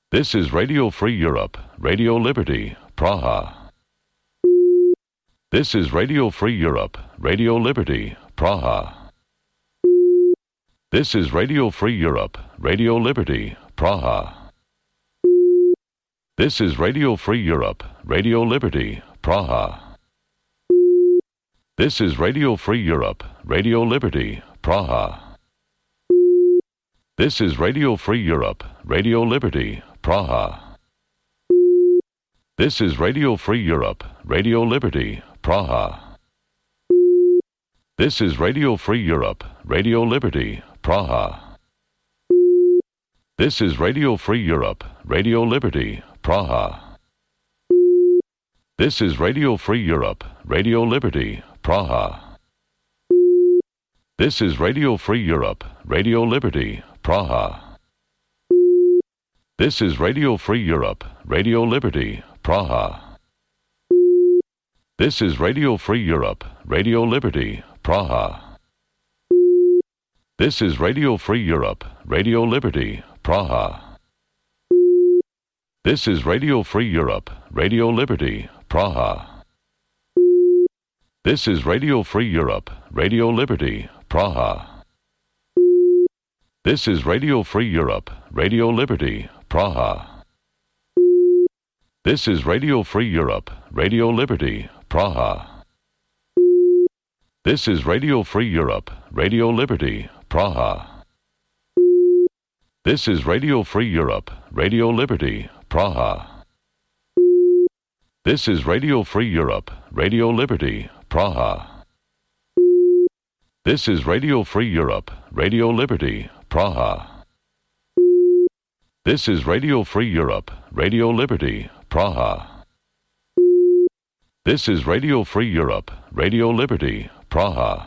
This is Radio Free Europe, Radio Liberty, Praha. This is Radio Free Europe, Radio Liberty, Praha. This is Radio Free Europe, Radio Liberty, Praha. This is Radio Free Europe, Radio Liberty, Praha. This is Radio Free Europe, Radio Liberty, Praha. This is Radio Free Europe, Radio Liberty, Praha. This is Radio Free Europe, Radio Liberty, Praha. This is Radio Free Europe, Radio Liberty, Praha. This is Radio Free Europe, Radio Liberty, Praha. This is Radio Free Europe, Radio Liberty, Praha. This is Radio Free Europe, Radio Liberty, Praha. This is Radio Free Europe, Radio Liberty, Praha. This is Radio Free Europe, Radio Liberty, Praha. This is Radio Free Europe, Radio Liberty, Praha. This is Radio Free Europe, Radio Liberty, Praha. This is Radio Free Europe, Radio Liberty, Praha. This is Radio Free Europe, Radio Liberty, Praha. This is Radio Free Europe, Radio Liberty, Praha. This is Radio Free Europe, Radio Liberty, Praha. This is Radio Free Europe, Radio Liberty, Praha. This is Radio Free Europe, Radio Liberty, Praha. This is Radio Free Europe, Radio Liberty, Praha. This is Radio Free Europe, Radio Liberty, Praha. This is Radio Free Europe, Radio Liberty, Praha.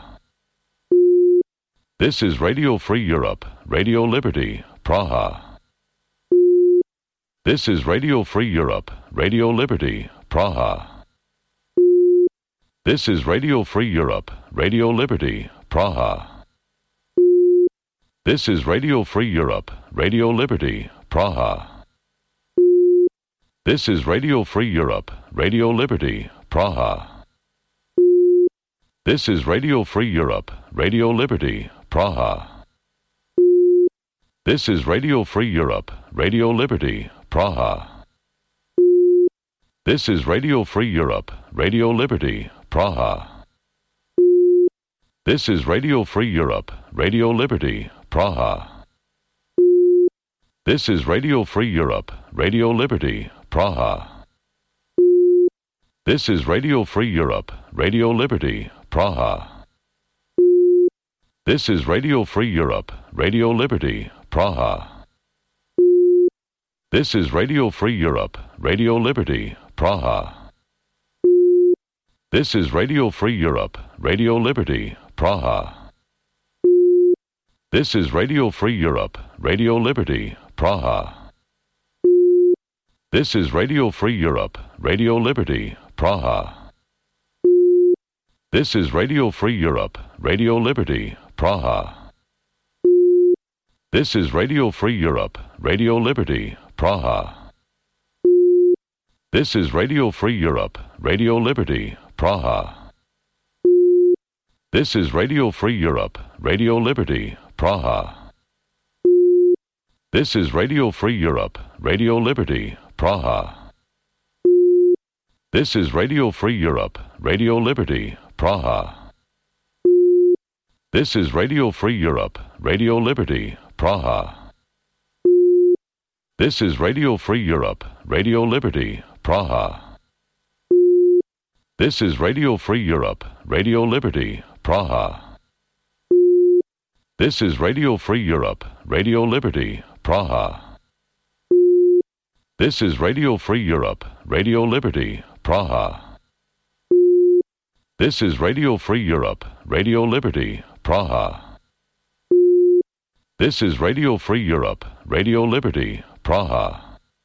This is Radio Free Europe, Radio Liberty, Praha. This is Radio Free Europe, Radio Liberty, Praha. This is Radio Free Europe, Radio Liberty, Praha. This is Radio Free Europe, Radio Liberty, Praha. This is Radio Free Europe, Radio Liberty, Praha. This is Radio Free Europe, Radio Liberty, Praha. This is Radio Free Europe, Radio Liberty, Praha. This is Radio Free Europe, Radio Liberty, Praha. This is Radio Free Europe, Radio Liberty, Praha. This is Radio Free Europe, Radio Liberty, Praha. This is Radio Free Europe, Radio Liberty, Praha. This is Radio Free Europe, Radio Liberty, Praha. This is Radio Free Europe, Radio Liberty, Praha. This is Radio Free Europe, Radio Liberty, Praha. This is Radio Free Europe, Radio Liberty, Praha. This is Radio Free Europe, Radio Liberty, Praha. This is Radio Free Europe, Radio Liberty, Praha. This is Radio Free Europe, Radio Liberty, Praha. This is Radio Free Europe, Radio Liberty, Praha. This is Radio Free Europe, Radio Liberty, Praha. This is Radio Free Europe, Radio Liberty, Praha. This is Radio Free Europe, Radio Liberty, Praha. This is Radio Free Europe, Radio Liberty, Praha. This is Radio Free Europe, Radio Liberty, Praha. This is Radio Free Europe, Radio Liberty, Praha. This is Radio Free Europe, Radio Liberty, Praha. This is Radio Free Europe, Radio Liberty, Praha. This is Radio Free Europe, Radio Liberty, Praha. This is Radio Free Europe, Radio Liberty, Praha.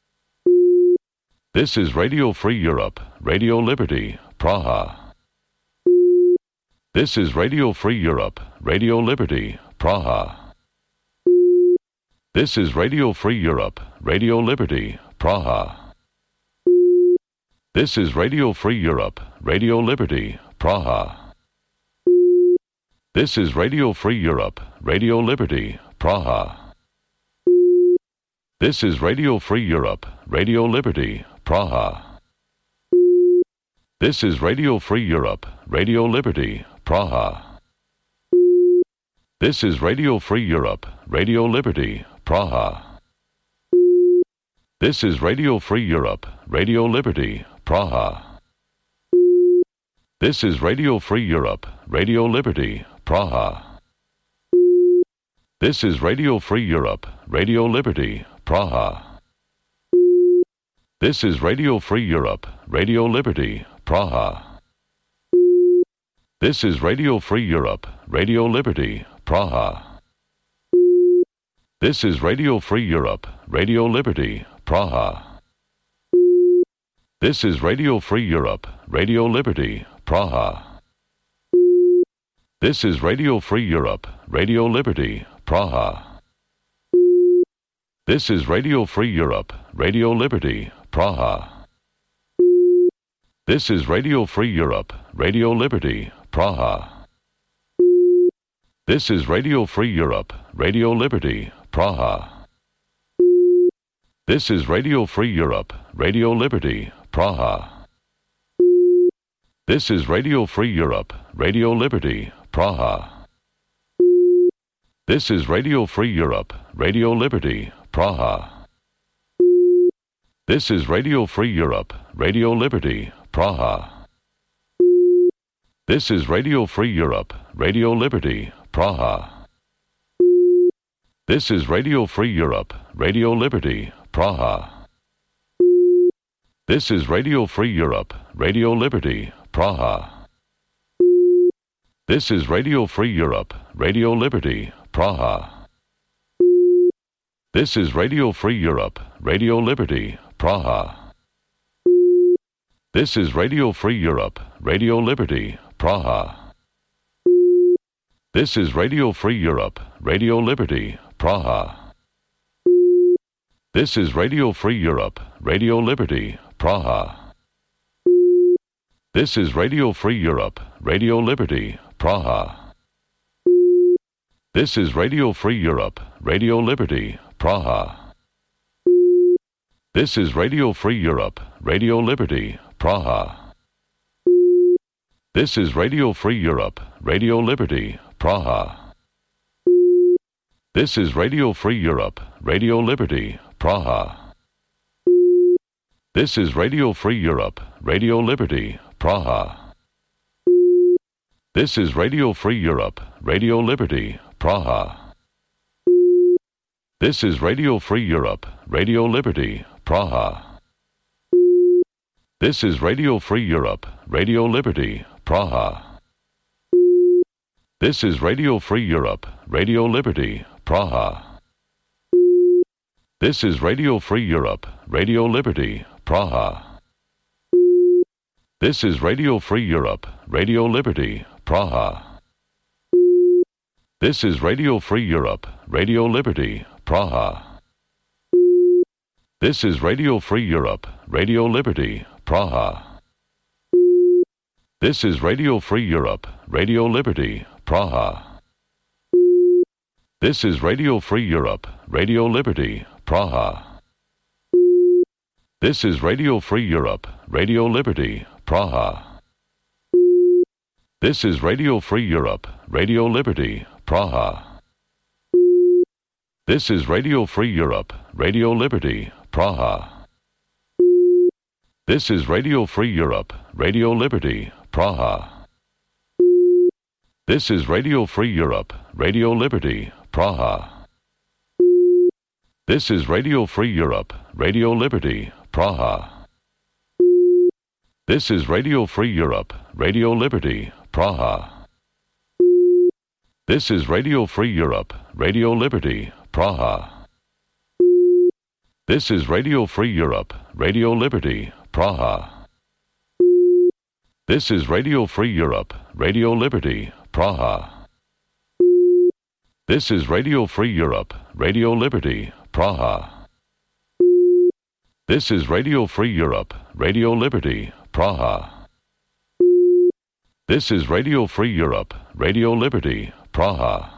This is Radio Free Europe, Radio Liberty, Praha. This is Radio Free Europe, Radio Liberty, Praha. This is Radio Free Europe, Radio Liberty, Praha. This is Radio Free Europe, Radio Liberty, Praha. This is Radio Free Europe, Radio Liberty, Praha. This is Radio Free Europe, Radio Liberty, Praha. This is Radio Free Europe, Radio Liberty, Praha. This is Radio Free Europe, Radio Liberty, Praha. This is Radio Free Europe, Radio Liberty, Praha. This is Radio Free Europe, Radio Liberty, Praha. This is Radio Free Europe, Radio Liberty, Praha. This is Radio Free Europe, Radio Liberty, Praha. This is Radio Free Europe, Radio Liberty, Praha. This is Radio Free Europe, Radio Liberty, Praha. This is Radio Free Europe, Radio Liberty, Praha. This is Radio Free Europe, Radio Liberty, Praha. This is Radio Free Europe, Radio Liberty, Praha. This is Radio Free Europe, Radio Liberty, Praha. This is Radio Free Europe, Radio Liberty, Praha. This is Radio Free Europe, Radio Liberty, Praha. This is Radio Free Europe, Radio Liberty, Praha. This is Radio Free Europe, Radio Liberty, Praha. This is Radio Free Europe, Radio Liberty, Praha. This is Radio Free Europe, Radio Liberty, Praha. This is Radio Free Europe, Radio Liberty, Praha. This is Radio Free Europe, Radio Liberty, Praha. This is Radio Free Europe, Radio Liberty, Praha. This is Radio Free Europe, Radio Liberty, Praha. This is Radio Free Europe, Radio Liberty, Praha. This is Radio Free Europe, Radio Liberty, Praha. This is Radio Free Europe, Radio Liberty, Praha. This is Radio Free Europe, Radio Liberty, Praha. This is Radio Free Europe, Radio Liberty, Praha. This is Radio Free Europe, Radio Liberty, Praha. This is Radio Free Europe, Radio Liberty, Praha. This is Radio Free Europe, Radio Liberty, Praha. This is Radio Free Europe, Radio Liberty, Praha. This is Radio Free Europe, Radio Liberty, Praha. This is Radio Free Europe, Radio Liberty, Praha. This is Radio Free Europe, Radio Liberty, Praha. This is Radio Free Europe, Radio Liberty, Praha. This is Radio Free Europe, Radio Liberty, Praha. This is Radio Free Europe, Radio Liberty, Praha. This is Radio Free Europe, Radio Liberty, Praha. This is Radio Free Europe, Radio Liberty, Praha. This is Radio Free Europe, Radio Liberty, Praha. This is Radio Free Europe, Radio Liberty, Praha. This is Radio Free Europe, Radio Liberty, Praha. This is Radio Free Europe, Radio Liberty, Praha. This is Radio Free Europe, Radio Liberty, Praha. This is Radio Free Europe, Radio Liberty, Praha. This is Radio Free Europe, Radio Liberty, Praha. This is Radio Free Europe, Radio Liberty, Praha. This is Radio Free Europe, Radio Liberty, Praha. This is Radio Free Europe, Radio Liberty, Praha. This is Radio Free Europe, Radio Liberty, Praha. This is Radio Free Europe, Radio Liberty, Praha. This is Radio Free Europe, Radio Liberty, Praha. This is Radio Free Europe, Radio Liberty, Praha. This is Radio Free Europe, Radio Liberty, Praha.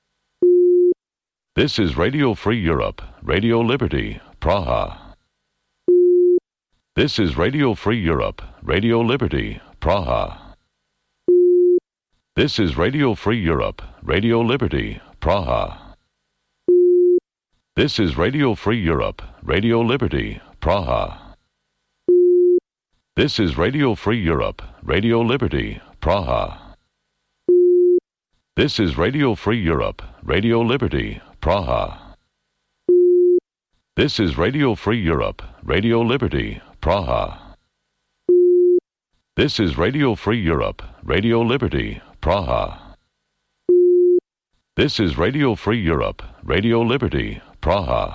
This is Radio Free Europe, Radio Liberty, Praha. This is Radio Free Europe, Radio Liberty, Praha. This is Radio Free Europe, Radio Liberty, Praha. This is Radio Free Europe, Radio Liberty, Praha. This is Radio Free Europe, Radio Liberty, Praha. This is Radio Free Europe, Radio Liberty, Praha. This is Radio Free Europe, Radio Liberty, Praha. This is Radio Free Europe, Radio Liberty, Praha. This is Radio Free Europe, Radio Liberty, Praha.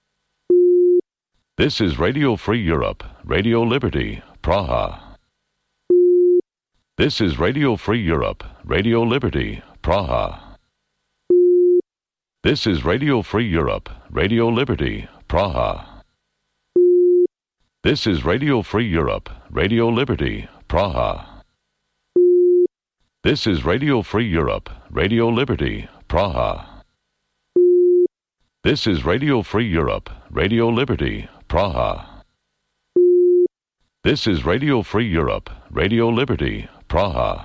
This is Radio Free Europe, Radio Liberty, Praha. This is Radio Free Europe, Radio Liberty, Praha. This is Radio Free Europe, Radio Liberty, Praha. This is Radio Free Europe, Radio Liberty, Praha. This is Radio Free Europe, Radio Liberty, Praha. This is Radio Free Europe, Radio Liberty, Praha. This is Radio Free Europe, Radio Liberty, Praha.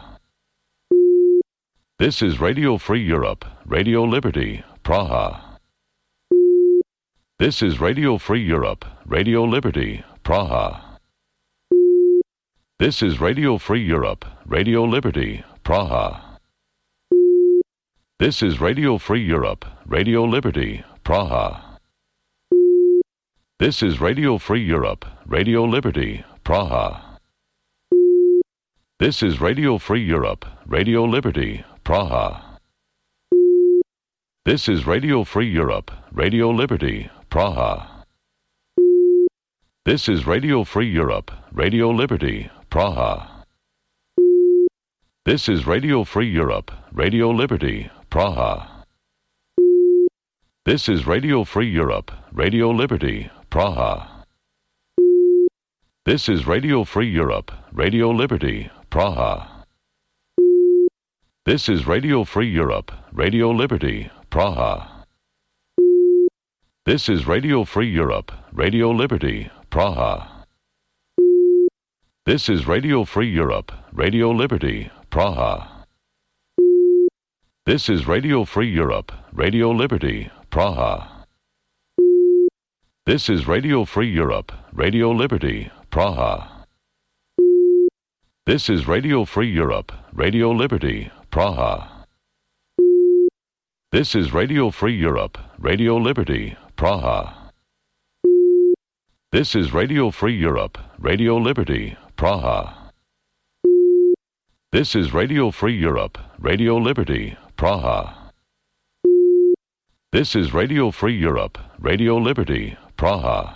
This is Radio Free Europe, Radio Liberty, Praha. This is Radio Free Europe, Radio Liberty, Praha. This is Radio Free Europe, Radio Liberty, Praha. This is Radio Free Europe, Radio Liberty, Praha. This is Radio Free Europe, Radio Liberty, Praha. This is Radio Free Europe, Radio Liberty, Praha. This is Radio Free Europe, Radio Liberty, Praha. This is Radio Free Europe, Radio Liberty, Praha. This is Radio Free Europe, Radio Liberty, Praha. This is Radio Free Europe, Radio Liberty, Praha. This is Radio Free Europe, Radio Liberty, Praha. This is Radio Free Europe, Radio Liberty, Praha. This is Radio Free Europe, Radio Liberty, Praha. This is Radio Free Europe, Radio Liberty, Praha. This is Radio Free Europe, Radio Liberty, Praha. This is Radio Free Europe, Radio Liberty, Praha. This is Radio Free Europe, Radio Liberty, Praha. This is Radio Free Europe, Radio Liberty, Praha. This is Radio Free Europe, Radio Liberty, Praha. This is Radio Free Europe, Radio Liberty, Praha. This is Radio Free Europe, Radio Liberty, Praha.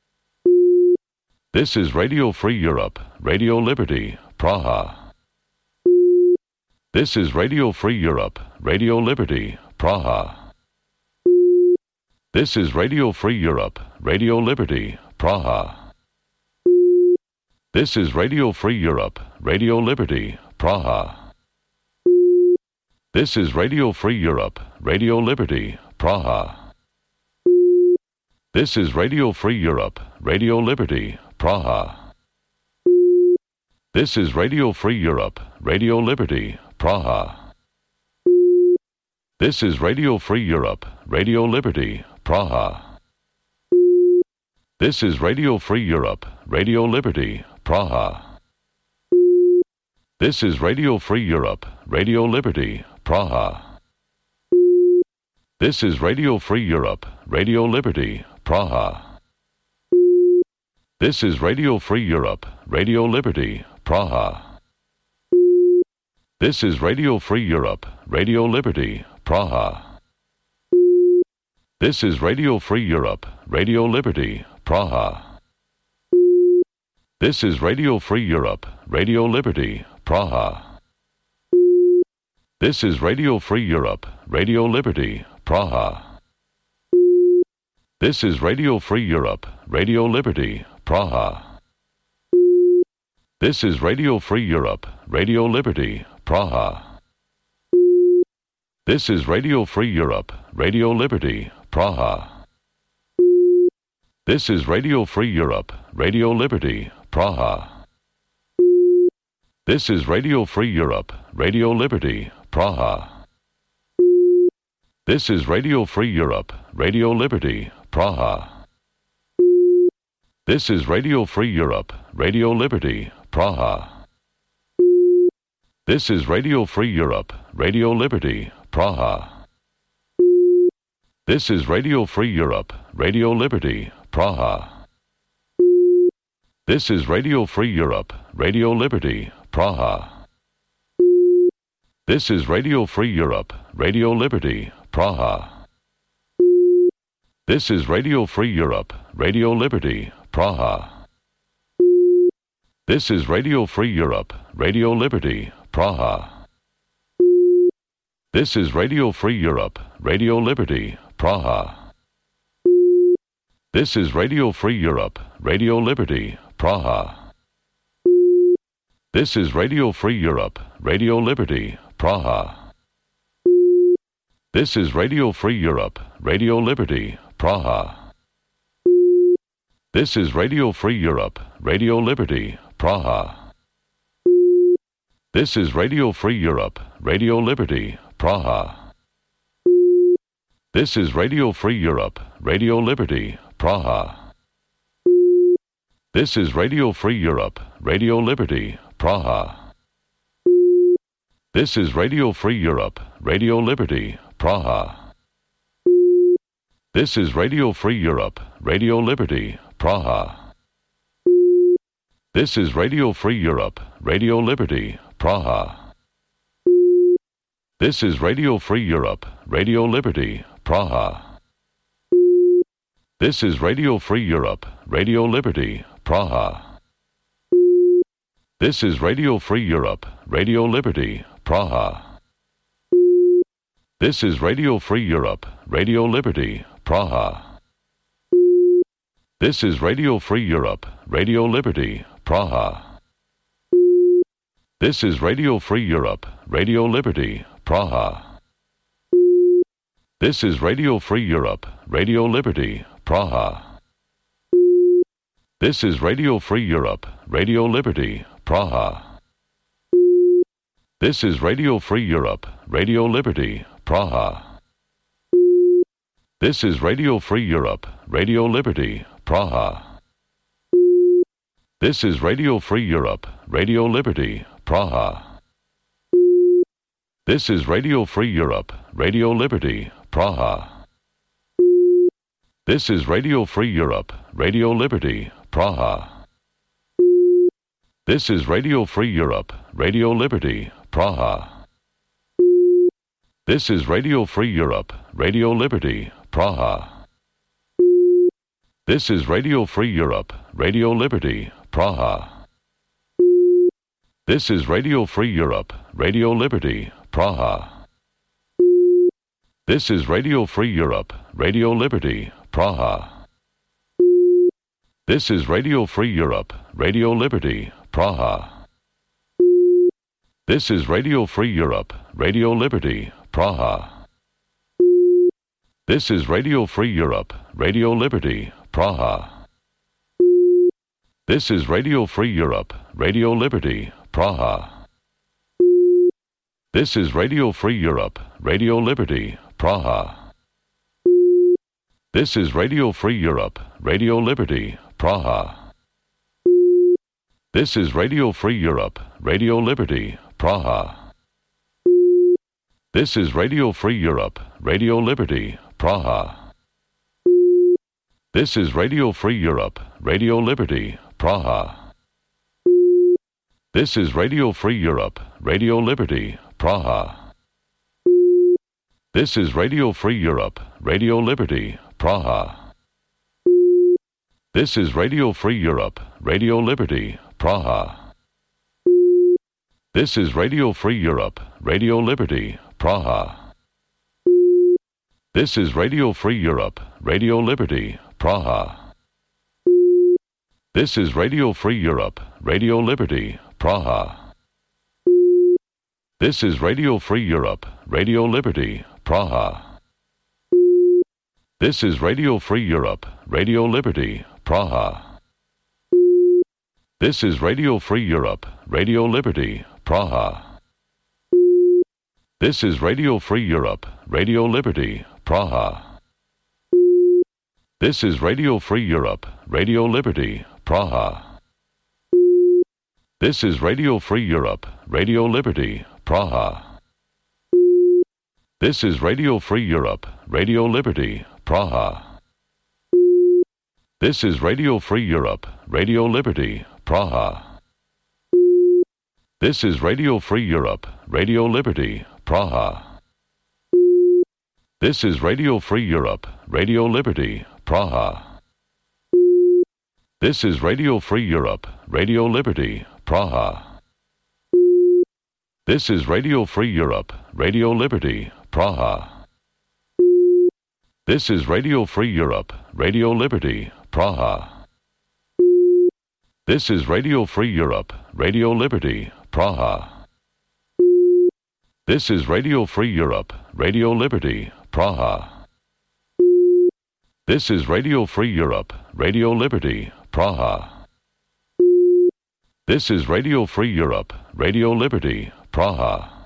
This is Radio Free Europe, Radio Liberty, Praha. This is Radio Free Europe, Radio Liberty, Praha. This is Radio Free Europe, Radio Liberty, Praha. This is Radio Free Europe, Radio Liberty, Praha. This is Radio Free Europe, Radio Liberty, Praha. This is Radio Free Europe, Radio Liberty, Praha. This is Radio Free Europe, Radio Liberty, Praha. This is Radio Free Europe, Radio Liberty, Praha. This is Radio Free Europe, Radio Liberty, Praha. This is Radio Free Europe, Radio Liberty, Praha. This is Radio Free Europe, Radio Liberty, Praha. This is Radio Free Europe, Radio Liberty, Praha. This is Radio Free Europe, Radio Liberty, Praha. This is Radio Free Europe, Radio Liberty, Praha. This is Radio Free Europe, Radio Liberty, Praha. This is Radio Free Europe, Radio Liberty, Praha. This is Radio Free Europe, Radio Liberty, Praha. This is Radio Free Europe, Radio Liberty, Praha. This is Radio Free Europe, Radio Liberty, Praha. This is Radio Free Europe, Radio Liberty, Praha. This is Radio Free Europe, Radio Liberty, Praha. This is Radio Free Europe, Radio Liberty, Praha. This is Radio Free Europe, Radio Liberty, Praha. This is Radio Free Europe, Radio Liberty, Praha. This is Radio Free Europe, Radio Liberty, Praha. This is Radio Free Europe, Radio Liberty, Praha. This is Radio Free Europe, Radio Liberty, Praha. This is Radio Free Europe, Radio Liberty, Praha. This is Radio Free Europe, Radio Liberty, Praha. This is Radio Free Europe, Radio Liberty, Praha. This is Radio Free Europe, Radio Liberty, Praha. This is Radio Free Europe, Radio Liberty, Praha. This is Radio Free Europe, Radio Liberty, Praha. This is Radio Free Europe, Radio Liberty, Praha. This is Radio Free Europe, Radio Liberty, Praha. This is Radio Free Europe, Radio Liberty, Praha. This is Radio Free Europe, Radio Liberty, Praha. This is Radio Free Europe, Radio Liberty, Praha. This is Radio Free Europe, Radio Liberty, Praha. This is Radio Free Europe, Radio Liberty, Praha. This is Radio Free Europe, Radio Liberty, Praha. This is Radio Free Europe, Radio Liberty, Praha. This is Radio Free Europe, Radio Liberty, Praha. This is Radio Free Europe, Radio Liberty, Praha. This is Radio Free Europe, Radio Liberty, Praha. This is Radio Free Europe, Radio Liberty, Praha. This is Radio Free Europe, Radio Liberty, Praha. This is Radio Free Europe, Radio Liberty, Praha. This is Radio Free Europe, Radio Liberty, Praha. This is Radio Free Europe, Radio Liberty, Praha. This is Radio Free Europe, Radio Liberty, Praha. This is Radio Free Europe, Radio Liberty, Praha. This is Radio Free Europe, Radio Liberty, Praha. This is Radio Free Europe, Radio Liberty, Praha. This is Radio Free Europe, Radio Liberty, Praha. This is Radio Free Europe, Radio Liberty, Praha. This is Radio Free Europe, Radio Liberty, Praha. This is Radio Free Europe, Radio Liberty, Praha. This is Radio Free Europe, Radio Liberty, Praha. This is Radio Free Europe, Radio Liberty, Praha. This is Radio Free Europe, Radio Liberty, Praha. This is Radio Free Europe, Radio Liberty, Praha. This is Radio Free Europe, Radio Liberty, Praha. This is Radio Free Europe, Radio Liberty, Praha. This is Radio Free Europe, Radio Liberty, Praha. This is Radio Free Europe, Radio Liberty, Praha. This is Radio Free Europe, Radio Liberty, Praha. This is Radio Free Europe, Radio Liberty, Praha. This is Radio Free Europe, Radio Liberty, Praha. This is Radio Free Europe, Radio Liberty, Praha. This is Radio Free Europe, Radio Liberty, Praha. This is Radio Free Europe, Radio Liberty, Praha. This is Radio Free Europe, Radio Liberty, Praha. This is Radio Free Europe, Radio Liberty, Praha. This is Radio Free Europe, Radio Liberty, Praha. This is Radio Free Europe, Radio Liberty, Praha. This is Radio Free Europe, Radio Liberty, Praha. This is Radio Free Europe, Radio Liberty, Praha. This is Radio Free Europe, Radio Liberty, Praha. This is Radio Free Europe, Radio Liberty, Praha. This is Radio Free Europe, Radio Liberty, Praha. This is Radio Free Europe, Radio Liberty, Praha. This is Radio Free Europe, Radio Liberty, Praha. This is Radio Free Europe, Radio Liberty, Praha. This is Radio Free Europe, Radio Liberty, Praha. This is Radio Free Europe, Radio Liberty, Praha. This is Radio Free Europe, Radio Liberty, Praha. This is Radio Free Europe, Radio Liberty, Praha. This is Radio Free Europe, Radio Liberty, Praha. This is Radio Free Europe, Radio Liberty, Praha.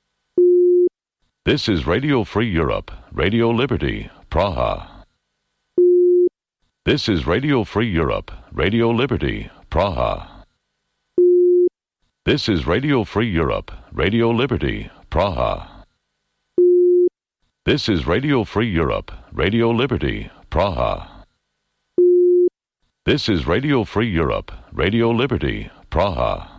This is Radio Free Europe, Radio Liberty, Praha. This is Radio Free Europe, Radio Liberty, Praha. This is Radio Free Europe, Radio Liberty, Praha. This is Radio Free Europe, Radio Liberty, Praha. This is Radio Free Europe, Radio Liberty, Praha.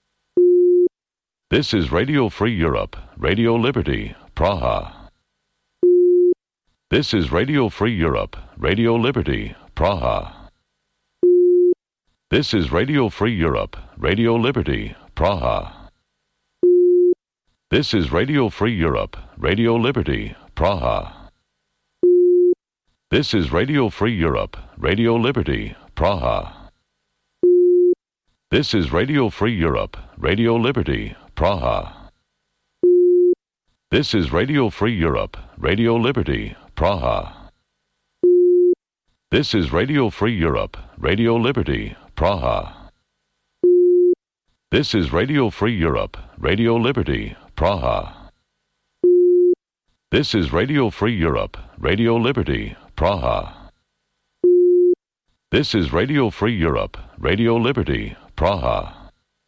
This is Radio Free Europe, Radio Liberty, Praha. This is Radio Free Europe, Radio Liberty, Praha. This is Radio Free Europe, Radio Liberty, Praha. This is Radio Free Europe, Radio Liberty, Praha. This is Radio Free Europe, Radio Liberty, Praha. This is Radio Free Europe, Radio Liberty, Praha. This is Radio Free Europe, Radio Liberty, Praha. This is Radio Free Europe, Radio Liberty, Praha. This is Radio Free Europe, Radio Liberty, Praha. This is Radio Free Europe, Radio Liberty, Praha. This is Radio Free Europe, Radio Liberty, Praha.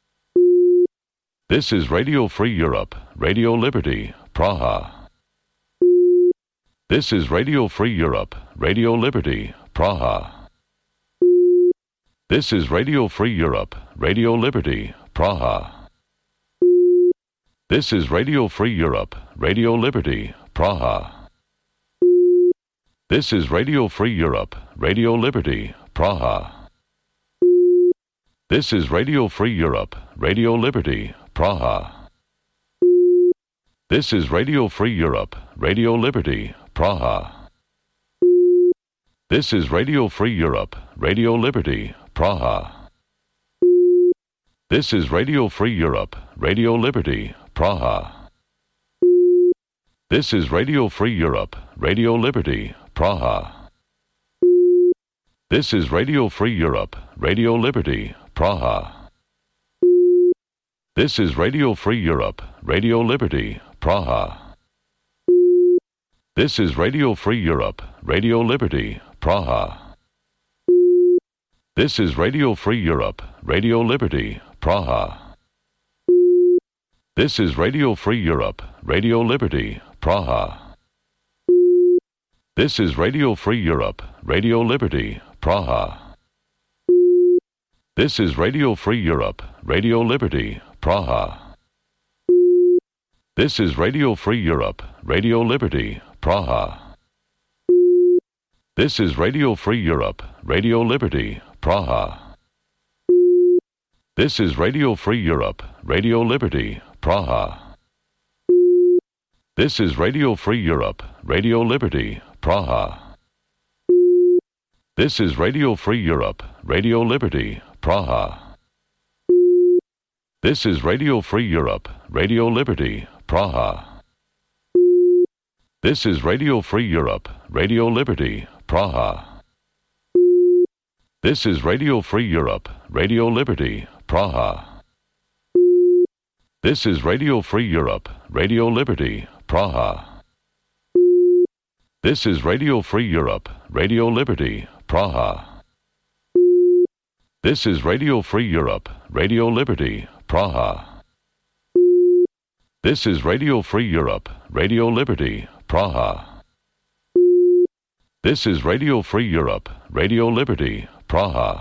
This is Radio Free Europe, Radio Liberty, Praha. This is Radio Free Europe, Radio Liberty, Praha. This is Radio Free Europe, Radio Liberty, Praha. This is Radio Free Europe, Radio Liberty, Praha. This is Radio Free Europe, Radio Liberty, Praha. This is Radio Free Europe, Radio Liberty, Praha. This is Radio Free Europe, Radio Liberty, Praha. This is Radio Free Europe, Radio Liberty, Praha. This is Radio Free Europe, Radio Liberty, Praha. This is Radio Free Europe, Radio Liberty, Praha. This is Radio Free Europe, Radio Liberty, Praha. This is Radio Free Europe, Radio Liberty, Praha. This is Radio Free Europe, Radio Liberty, Praha. This is Radio Free Europe, Radio Liberty, Praha. This is Radio Free Europe, Radio Liberty, Praha. This is Radio Free Europe, Radio Liberty, Praha. This is Radio Free Europe, Radio Liberty, Praha. This is Radio Free Europe, Radio Liberty, Praha. This is Radio Free Europe, Radio Liberty, Praha. This is Radio Free Europe, Radio Liberty, Praha. This is Radio Free Europe, Radio Liberty, Praha. This is Radio Free Europe, Radio Liberty, Praha. This is Radio Free Europe, Radio Liberty, Praha. This is Radio Free Europe, Radio Liberty, Praha. This is Radio Free Europe, Radio Liberty, Praha. This is Radio Free Europe, Radio Liberty, Praha. This is Radio Free Europe, Radio Liberty, Praha. This is Radio Free Europe, Radio Liberty, Praha. This is Radio Free Europe, Radio Liberty, Praha. This is Radio Free Europe, Radio Liberty, Praha.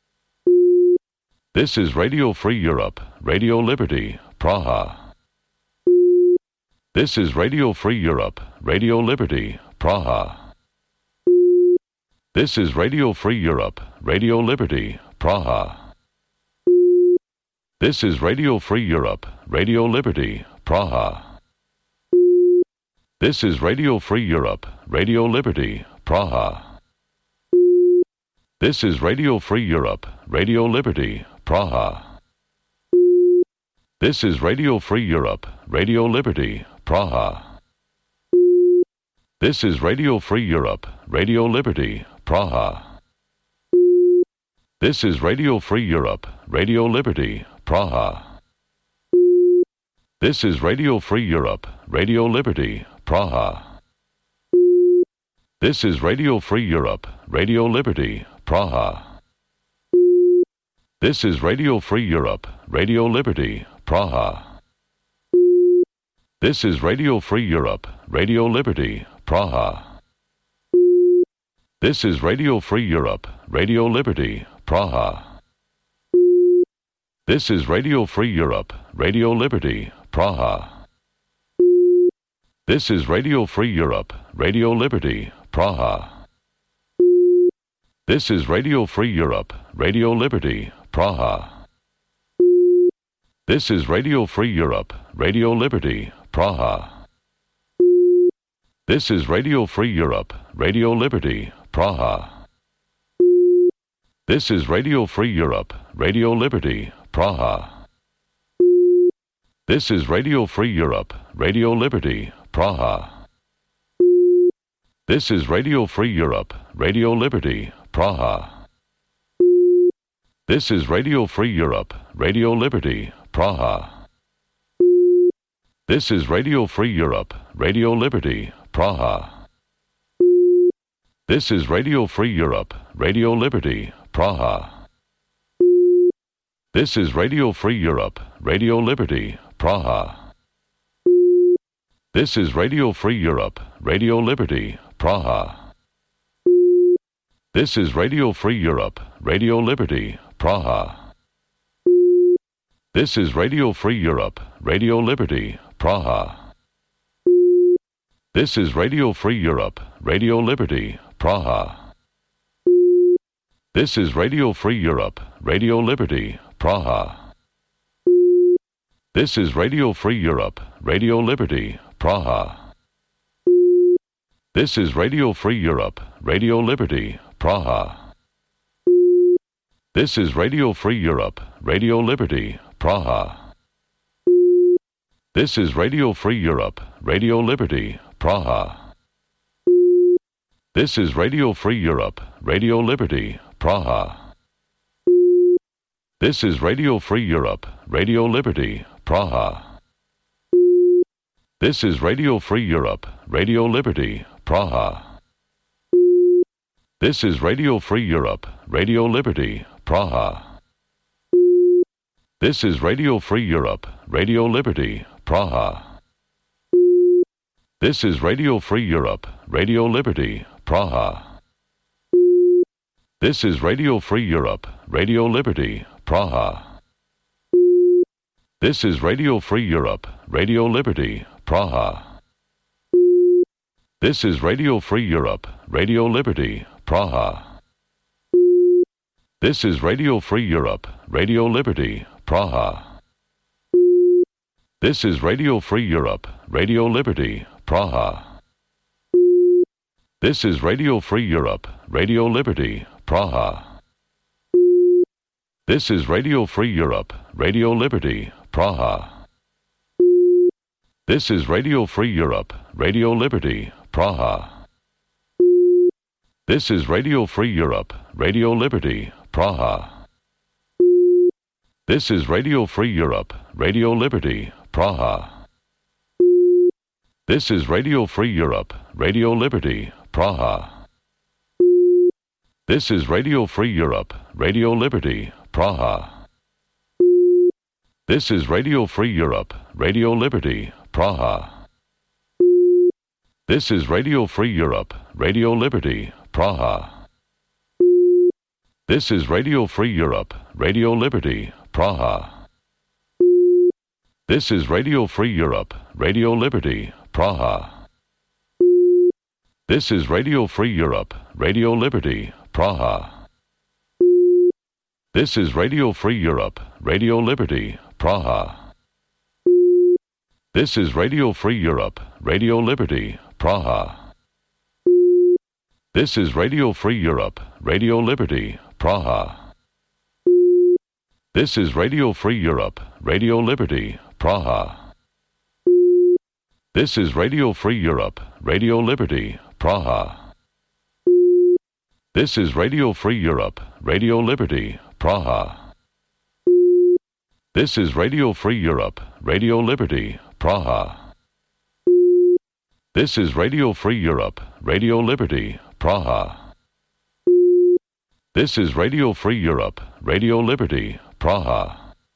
This is Radio Free Europe, Radio Liberty, Praha. This is Radio Free Europe, Radio Liberty, Praha. This is Radio Free Europe, Radio Liberty, Praha. This is Radio Free Europe, Radio Liberty, Praha. This is Radio Free Europe, Radio Liberty, Praha. This is Radio Free Europe, Radio Liberty, Praha. This is Radio Free Europe, Radio Liberty, Praha. This is Radio Free Europe, Radio Liberty, Praha. This is Radio Free Europe, Radio Liberty, Praha. This is Radio Free Europe, Radio Liberty, Praha. This is Radio Free Europe, Radio Liberty, Praha. This is Radio Free Europe, Radio Liberty, Praha. This is Radio Free Europe, Radio Liberty, Praha. This is Radio Free Europe, Radio Liberty, Praha. This is Radio Free Europe, Radio Liberty, Praha. This is Radio Free Europe, Radio Liberty, Praha. This is Radio Free Europe, Radio Liberty, Praha. This is Radio Free Europe, Radio Liberty, Praha. This is Radio Free Europe, Radio Liberty, Praha. This is Radio Free Europe, Radio Liberty, Praha. This is Radio Free Europe, Radio Liberty, Praha. This is Radio Free Europe, Radio Liberty, Praha. This is Radio Free Europe, Radio Liberty, Praha. This is Radio Free Europe, Radio Liberty, Praha. This is Radio Free Europe, Radio Liberty, Praha. This is Radio Free Europe, Radio Liberty, Praha. This is Radio Free Europe, Radio Liberty, Praha. This is Radio Free Europe, Radio Liberty, Praha. This is Radio Free Europe, Radio Liberty, Praha. This is Radio Free Europe, Radio Liberty, Praha. This is Radio Free Europe, Radio Liberty, Praha. This is Radio Free Europe, Radio Liberty, Praha. This is Radio Free Europe, Radio Liberty, Praha. This is Radio Free Europe, Radio Liberty, Praha. This is Radio Free Europe, Radio Liberty, Praha. This is Radio Free Europe, Radio Liberty, Praha. This is Radio Free Europe, Radio Liberty, Praha. This is Radio Free Europe, Radio Liberty, Praha. This is Radio Free Europe, Radio Liberty, Praha. This is Radio Free Europe, Radio Liberty, Praha. This is Radio Free Europe, Radio Liberty, Praha. This is Radio Free Europe, Radio Liberty, Praha. This is Radio Free Europe, Radio Liberty, Praha. This is Radio Free Europe, Radio Liberty, Praha. This is Radio Free Europe, Radio Liberty, Praha. This is Radio Free Europe, Radio Liberty, Praha. This is Radio Free Europe, Radio Liberty, Praha. This is Radio Free Europe, Radio Liberty, Praha. This is Radio Free Europe, Radio Liberty, Praha. This is Radio Free Europe, Radio Liberty, Praha. This is Radio Free Europe, Radio Liberty, Praha. This is Radio Free Europe, Radio Liberty, Praha. This is Radio Free Europe, Radio Liberty, Praha. This is Radio Free Europe, Radio Liberty, Praha. This is Radio Free Europe, Radio Liberty, Praha. This is Radio Free Europe, Radio Liberty, Praha. This is Radio Free Europe, Radio Liberty, Praha. This is Radio Free Europe, Radio Liberty, Praha. This is Radio Free Europe, Radio Liberty, Praha. This is Radio Free Europe, Radio Liberty, Praha. This is Radio Free Europe, Radio Liberty, Praha. This is Radio Free Europe, Radio Liberty, Praha. This is Radio Free Europe, Radio Liberty, Praha. This is Radio Free Europe, Radio Liberty, Praha. This is Radio Free Europe, Radio Liberty, Praha. This is Radio Free Europe, Radio Liberty, Praha. This is Radio Free Europe, Radio Liberty, Praha.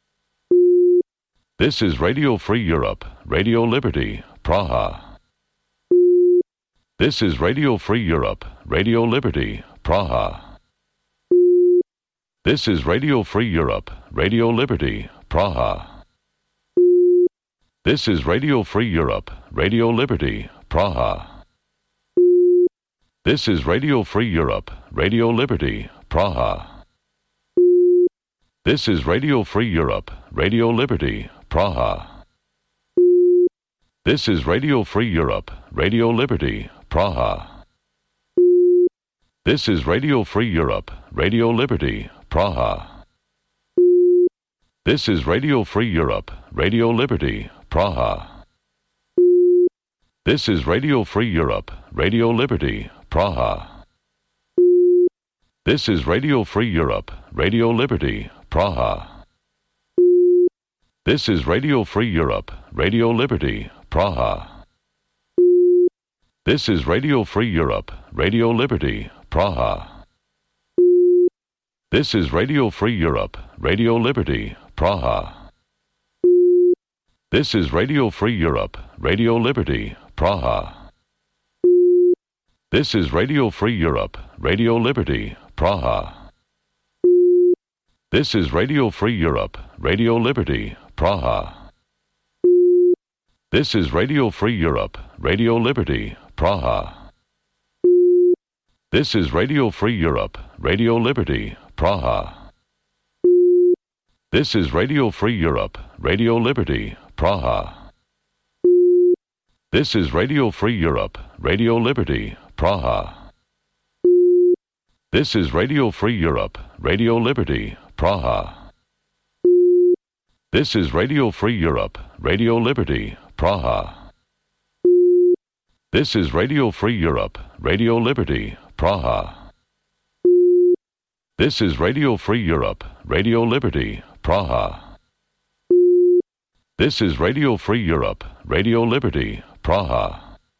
This is Radio Free Europe, Radio Liberty, Praha. This is Radio Free Europe, Radio Liberty, Praha. This is Radio Free Europe, Radio Liberty, Praha. This is Radio Free Europe, Radio Liberty, Praha. This is Radio Free Europe, Radio Liberty, Praha. This is Radio Free Europe, Radio Liberty, Praha. This is Radio Free Europe, Radio Liberty, Praha. This is Radio Free Europe, Radio Liberty, Praha. This is Radio Free Europe, Radio Liberty, Praha. This is Radio Free Europe, Radio Liberty, Praha. This is Radio Free Europe, Radio Liberty, Praha. This is Radio Free Europe, Radio Liberty, Praha. This is Radio Free Europe, Radio Liberty, Praha. This is Radio Free Europe, Radio Liberty, Praha. This is Radio Free Europe, Radio Liberty, Praha. This is Radio Free Europe, Radio Liberty, Praha. This is Radio Free Europe, Radio Liberty, Praha. This is Radio Free Europe, Radio Liberty, Praha. This is Radio Free Europe, Radio Liberty, Praha. This is Radio Free Europe, Radio Liberty, Praha. This is Radio Free Europe, Radio Liberty, Praha. This is Radio Free Europe, Radio Liberty, Praha. This is Radio Free Europe, Radio Liberty, Praha. This is Radio Free Europe, Radio Liberty, Praha. This is Radio Free Europe, Radio Liberty, Praha. This is Radio Free Europe, Radio Liberty, Praha.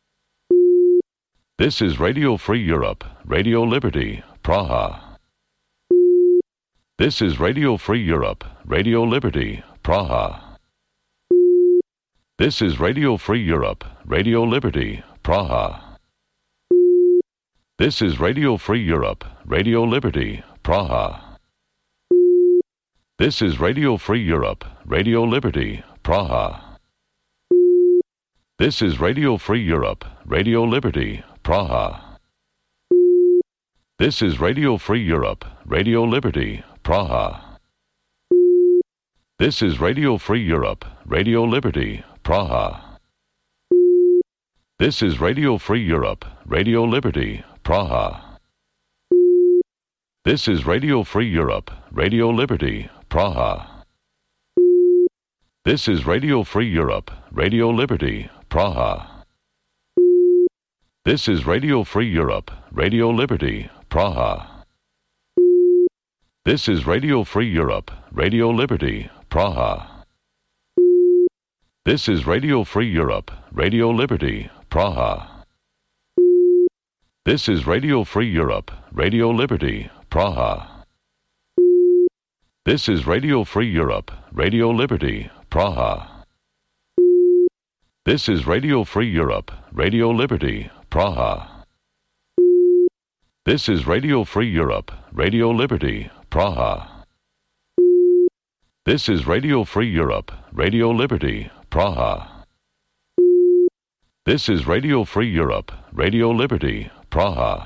This is Radio Free Europe, Radio Liberty, Praha. This is Radio Free Europe, Radio Liberty, Praha. This is Radio Free Europe, Radio Liberty, Praha. This is Radio Free Europe, Radio Liberty, Praha. This is Radio Free Europe, Radio Liberty, Praha. This is Radio Free Europe, Radio Liberty, Praha. This is Radio Free Europe, Radio Liberty, Praha. This is Radio Free Europe, Radio Liberty, Praha. This is Radio Free Europe, Radio Liberty, Praha. This is Radio Free Europe, Radio Liberty, Praha. This is Radio Free Europe, Radio Liberty, Praha. This is Radio Free Europe, Radio Liberty, Praha. This is Radio Free Europe, Radio Liberty, Praha. This is Radio Free Europe, Radio Liberty, Praha. This is Radio Free Europe, Radio Liberty, Praha. This is Radio Free Europe, Radio Liberty, Praha. This is Radio Free Europe, Radio Liberty, Praha. This is Radio Free Europe, Radio Liberty, Praha. This is Radio Free Europe, Radio Liberty, Praha. This is Radio Free Europe, Radio Liberty, Praha.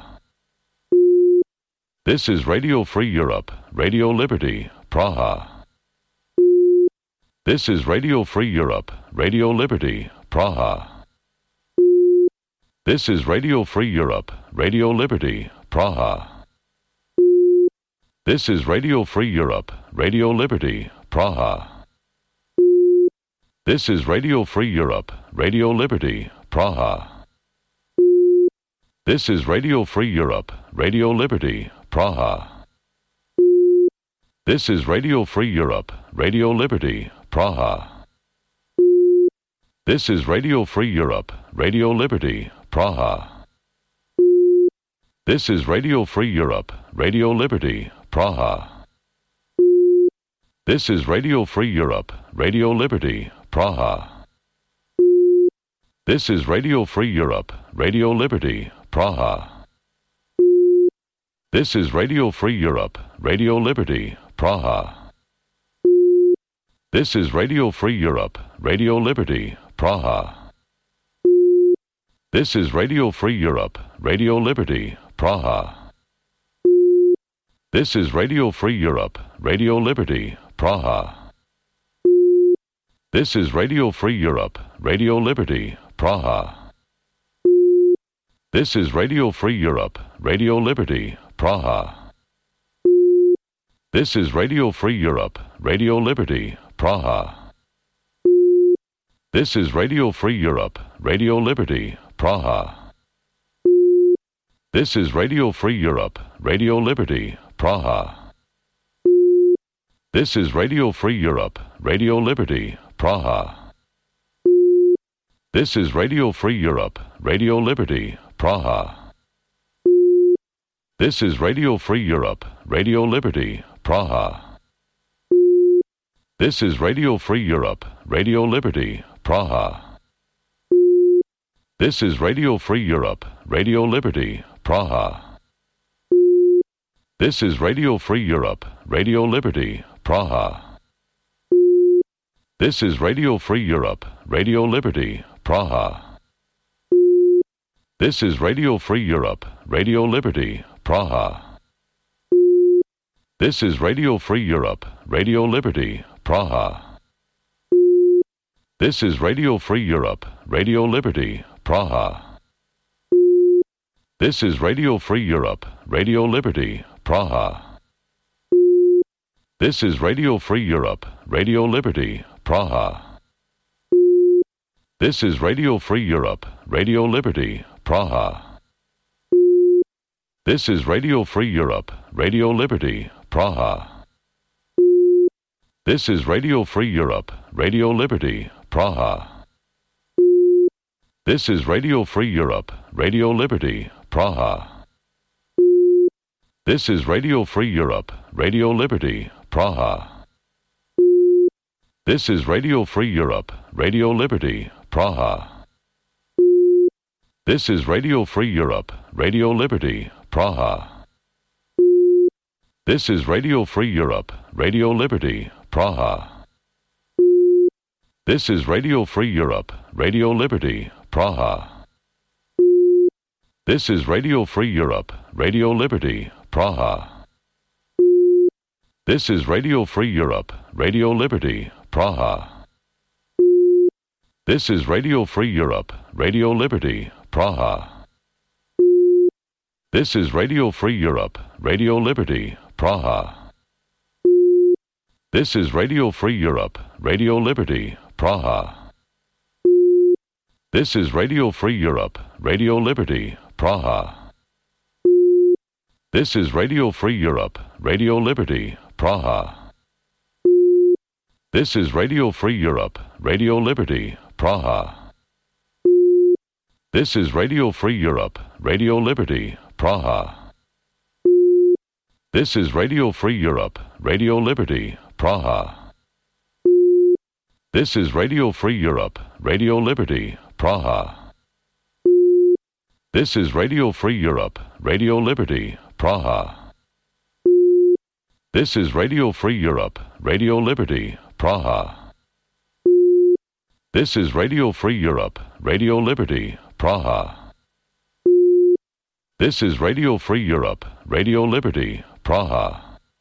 This is Radio Free Europe, Radio Liberty, Praha. This is Radio Free Europe, Radio Liberty, Praha. This is Radio Free Europe, Radio Liberty, Praha. This is Radio Free Europe, Radio Liberty, Praha. This is Radio Free Europe, Radio Liberty, Praha. This is Radio Free Europe, Radio Liberty, Praha. This is Radio Free Europe, Radio Liberty, Praha. This is Radio Free Europe, Radio Liberty, Praha. This is Radio Free Europe, Radio Liberty, Praha. This is Radio Free Europe, Radio Liberty, Praha. This is Radio Free Europe, Radio Liberty, Praha. This is Radio Free Europe, Radio Liberty, Praha. This is Radio Free Europe, Radio Liberty, Praha. This is Radio Free Europe, Radio Liberty, Praha. This is Radio Free Europe, Radio Liberty, Praha. This is Radio Free Europe, Radio Liberty, Praha. This is Radio Free Europe, Radio Liberty, Praha. This is Radio Free Europe, Radio Liberty, Praha. This is Radio Free Europe, Radio Liberty, Praha. This is Radio Free Europe, Radio Liberty, Praha. This is Radio Free Europe, Radio Liberty, Praha. This is Radio Free Europe, Radio Liberty, Praha. This is Radio Free Europe, Radio Liberty, Praha. This is Radio Free Europe, Radio Liberty, Praha. This is Radio Free Europe, Radio Liberty, Praha. This is Radio Free Europe, Radio Liberty, Praha. This is Radio Free Europe, Radio Liberty, Praha. This is Radio Free Europe, Radio Liberty, Praha. This is Radio Free Europe, Radio Liberty, Praha. This is Radio Free Europe, Radio Liberty, Praha. This is Radio Free Europe, Radio Liberty, Praha. This is Radio Free Europe, Radio Liberty, Praha. This is Radio Free Europe, Radio Liberty, Praha. This is Radio Free Europe, Radio Liberty, Praha. This is Radio Free Europe, Radio Liberty, Praha. This is Radio Free Europe, Radio Liberty, Praha. This is Radio Free Europe, Radio Liberty, Praha. This is Radio Free Europe, Radio Liberty, Praha. This is Radio Free Europe, Radio Liberty, Praha. This is Radio Free Europe, Radio Liberty, Praha. This is Radio Free Europe, Radio Liberty, Praha. This is Radio Free Europe, Radio Liberty, Praha. This is Radio Free Europe, Radio Liberty, Praha. This is Radio Free Europe, Radio Liberty, Praha. This is Radio Free Europe, Radio Liberty, Praha. This is Radio Free Europe, Radio Liberty, Praha. This is Radio Free Europe, Radio Liberty, Praha. This is Radio Free Europe, Radio Liberty, Praha. This is Radio Free Europe, Radio Liberty, Praha. This is Radio Free Europe, Radio Liberty, Praha. This is Radio Free Europe, Radio Liberty, Praha. This is Radio Free Europe, Radio Liberty, Praha. This is Radio Free Europe, Radio Liberty, Praha. This is Radio Free Europe, Radio Liberty, Praha. This is Radio Free Europe, Radio Liberty, Praha. This is Radio Free Europe, Radio Liberty, Praha.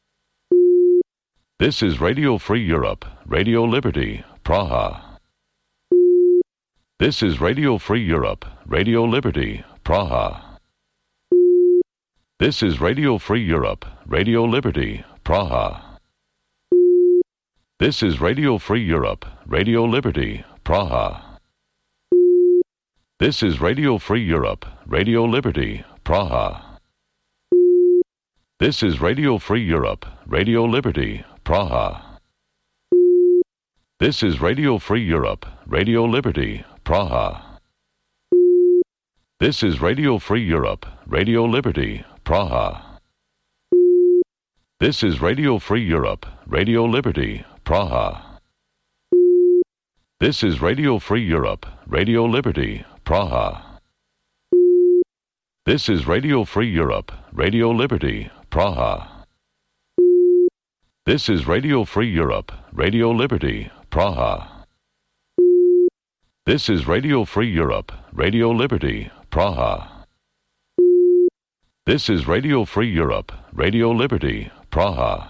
This is Radio Free Europe, Radio Liberty, Praha. This is Radio Free Europe, Radio Liberty, Praha. This is Radio Free Europe, Radio Liberty, Praha. This is Radio Free Europe, Radio Liberty, Praha. This is Radio Free Europe, Radio Liberty, Praha. This is Radio Free Europe, Radio Liberty, Praha. This is Radio Free Europe, Radio Liberty, Praha. This is Radio Free Europe, Radio Liberty, Praha. This is Radio Free Europe, Radio Liberty, Praha. This is Radio Free Europe, Radio Liberty, Praha. This is Radio Free Europe, Radio Liberty, Praha. This is Radio Free Europe, Radio Liberty, Praha. This is Radio Free Europe, Radio Liberty, Praha. This is Radio Free Europe, Radio Liberty, Praha.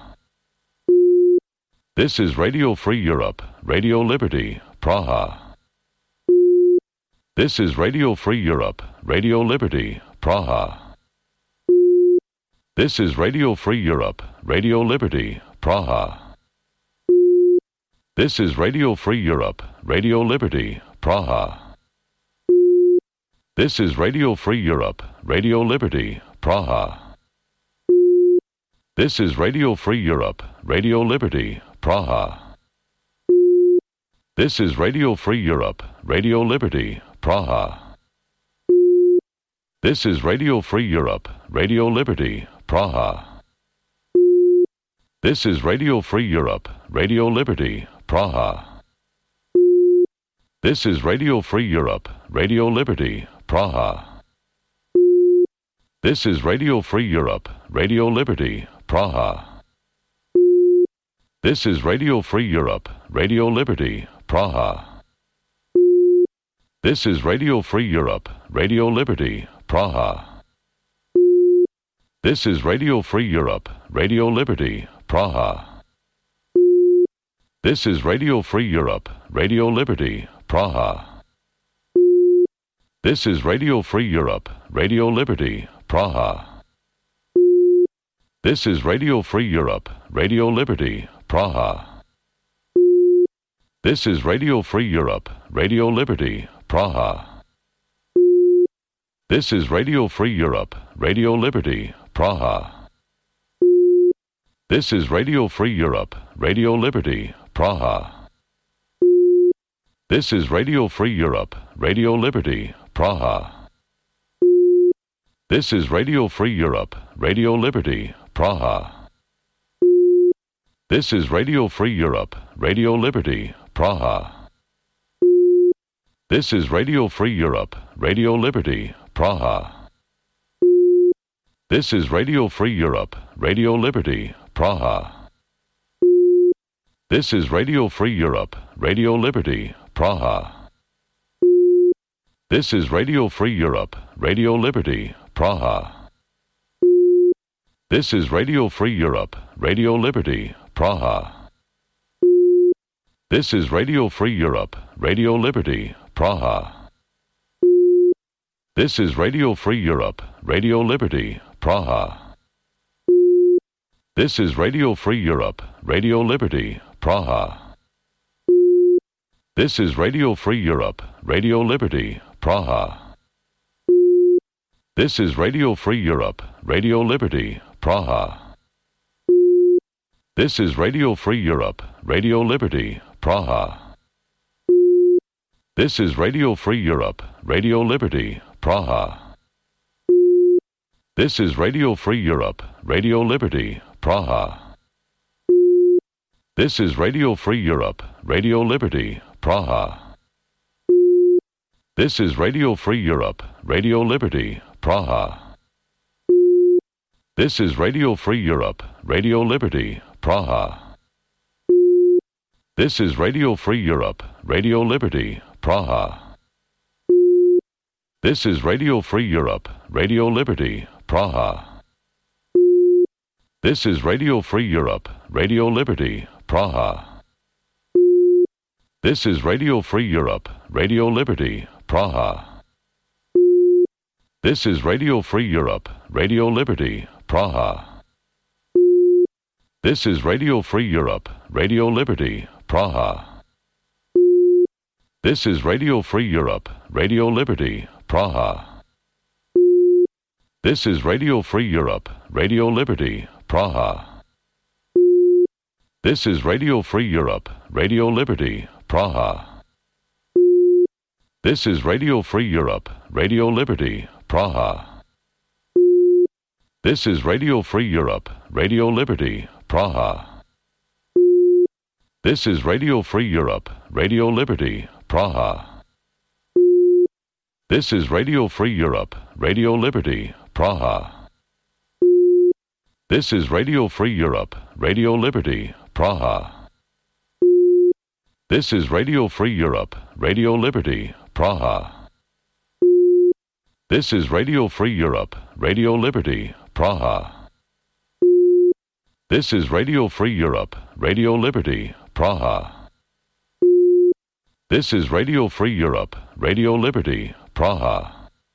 This is Radio Free Europe, Radio Liberty, Praha. This is Radio Free Europe, Radio Liberty, Praha. This is Radio Free Europe, Radio Liberty, Praha. This is Radio Free Europe, Radio Liberty, Praha. This is Radio Free Europe, Radio Liberty, Praha. This is Radio Free Europe, Radio Liberty, Praha. This is Radio Free Europe, Radio Liberty, Praha. This is Radio Free Europe, Radio Liberty, Praha. This is Radio Free Europe, Radio Liberty, Praha. This is Radio Free Europe, Radio Liberty, Praha. This is Radio Free Europe, Radio Liberty, Praha. This is Radio Free Europe, Radio Liberty, Praha. This is Radio Free Europe, Radio Liberty, Praha. This is Radio Free Europe, Radio Liberty, Praha. This is Radio Free Europe, Radio Liberty, Praha. This is Radio Free Europe, Radio Liberty, Praha. This is Radio Free Europe, Radio Liberty, Praha. This is Radio Free Europe, Radio Liberty, Praha. This is Radio Free Europe, Radio Liberty, Praha. This is Radio Free Europe, Radio Liberty, Praha. This is Radio Free Europe, Radio Liberty, Praha. This is Radio Free Europe, Radio Liberty, Praha. This is Radio Free Europe, Radio Liberty, Praha. This is Radio Free Europe, Radio Liberty, Praha. This is Radio Free Europe, Radio Liberty, Praha. This is Radio Free Europe, Radio Liberty, Praha. This is Radio Free Europe, Radio Liberty, Praha. This is Radio Free Europe, Radio Liberty, Praha. This is Radio Free Europe, Radio Liberty, Praha. This is Radio Free Europe, Radio Liberty, Praha. This is Radio Free Europe, Radio Liberty, Praha. This is Radio Free Europe, Radio Liberty, Praha. This is Radio Free Europe, Radio Liberty, Praha. This is Radio Free Europe, Radio Liberty, Praha. This is Radio Free Europe, Radio Liberty, Praha. This is Radio Free Europe, Radio Liberty, Praha. This is Radio Free Europe, Radio Liberty, Praha. This is Radio Free Europe, Radio Liberty, Praha. This is Radio Free Europe, Radio Liberty, Praha. This is Radio Free Europe, Radio Liberty, Praha. This is Radio Free Europe, Radio Liberty, Praha. This is Radio Free Europe, Radio Liberty, Praha. This is Radio Free Europe, Radio Liberty, Praha. This is Radio Free Europe, Radio Liberty, Praha. This is Radio Free Europe, Radio Liberty, Praha. This is Radio Free Europe, Radio Liberty, Praha. This is Radio Free Europe, Radio Liberty, Praha. This is Radio Free Europe, Radio Liberty, Praha. This is Radio Free Europe, Radio Liberty, Praha. This is Radio Free Europe, Radio Liberty, Praha. This is Radio Free Europe, Radio Liberty, Praha. This is Radio Free Europe, Radio Liberty, Praha. This is Radio Free Europe, Radio Liberty, Praha. This is Radio Free Europe, Radio Liberty, Praha. This is Radio Free Europe, Radio Liberty, Praha. This is Radio Free Europe, Radio Liberty, Praha. This is Radio Free Europe, Radio Liberty, Praha.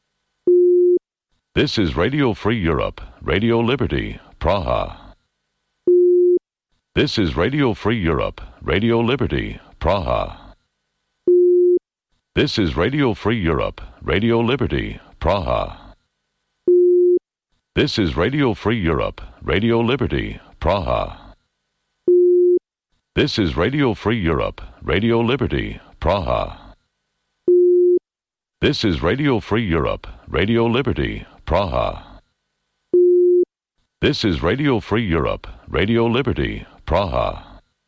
This is Radio Free Europe, Radio Liberty, Praha. This is Radio Free Europe, Radio Liberty, Praha. This is Radio Free Europe, Radio Liberty, Praha. This is Radio Free Europe, Radio Liberty, Praha. This is Radio Free Europe, Radio Liberty, Praha. This is Radio Free Europe, Radio Liberty, Praha. This is Radio Free Europe, Radio Liberty, Praha.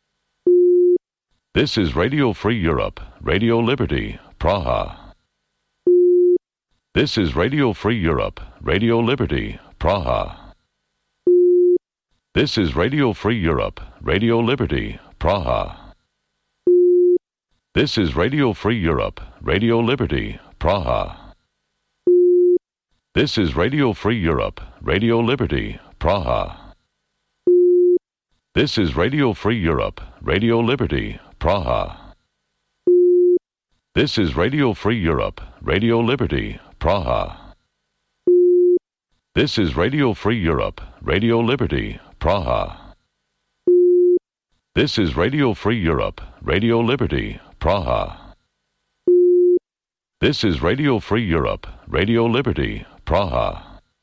This is Radio Free Europe, Radio Liberty, Praha. This is Radio Free Europe, Radio Liberty, Praha. This is Radio Free Europe, Radio Liberty, Praha. This is Radio Free Europe, Radio Liberty, Praha. This is Radio Free Europe, Radio Liberty, Praha. This is Radio Free Europe, Radio Liberty, Praha. This is Radio Free Europe, Radio Liberty, Praha. This is Radio Free Europe, Radio Liberty, Praha. This is Radio Free Europe, Radio Liberty, Praha. This is Radio Free Europe, Radio Liberty, Praha.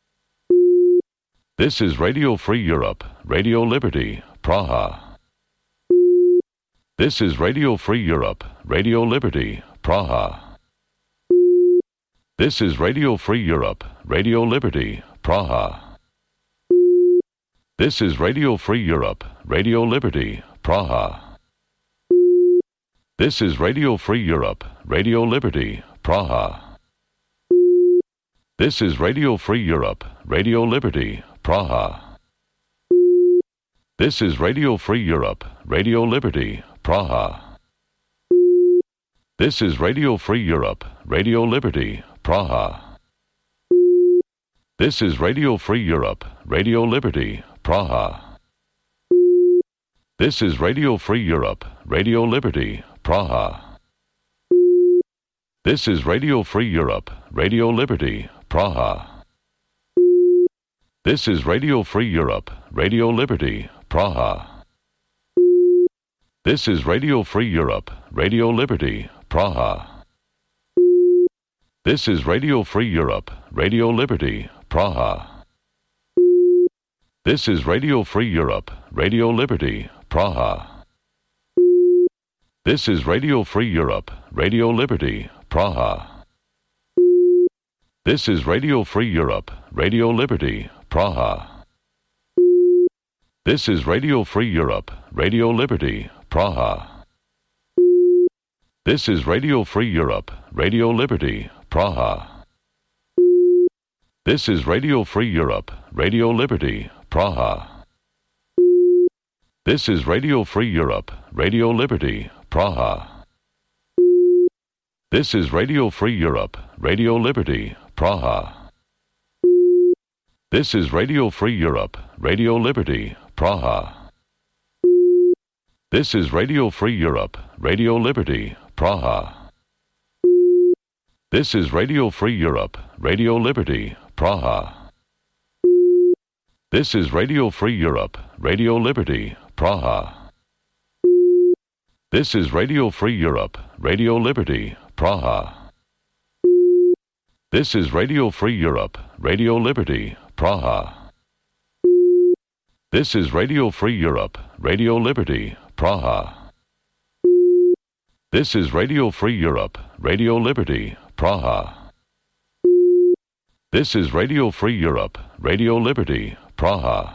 This is Radio Free Europe, Radio Liberty, Praha. This is Radio Free Europe, Radio Liberty, Praha. This is Radio Free Europe, Radio Liberty, Praha. This is Radio Free Europe, Radio Liberty, Praha. This is Radio Free Europe, Radio Liberty, Praha. This is Radio Free Europe, Radio Liberty, Praha. This is Radio Free Europe, Radio Liberty, Praha. This is Radio Free Europe, Radio Liberty, Praha. This is Radio Free Europe, Radio Liberty, Praha. This is Radio Free Europe, Radio Liberty, Praha. This is Radio Free Europe, Radio Liberty, Praha. This is Radio Free Europe, Radio Liberty, Praha. This is Radio Free Europe, Radio Liberty, Praha. This is Radio Free Europe, Radio Liberty, Praha. This is Radio Free Europe, Radio Liberty, Praha. This is Radio Free Europe, Radio Liberty, Praha. This is Radio Free Europe, Radio Liberty, Praha. This is Radio Free Europe, Radio Liberty, Praha. This is Radio Free Europe, Radio Liberty, Praha. This is Radio Free Europe, Radio Liberty, Praha. This is Radio Free Europe, Radio Liberty, Praha. This is Radio Free Europe, Radio Liberty, Praha. This is Radio Free Europe, Radio Liberty, Praha. This is Radio Free Europe, Radio Liberty, Praha. This is Radio Free Europe, Radio Liberty, Praha. This is Radio Free Europe, Radio Liberty, Praha. This is Radio Free Europe, Radio Liberty, Praha. This is Radio Free Europe, Radio Liberty, Praha. This is Radio Free Europe, Radio Liberty, Praha. This is Radio Free Europe, Radio Liberty, Praha. This is Radio Free Europe, Radio Liberty, Praha.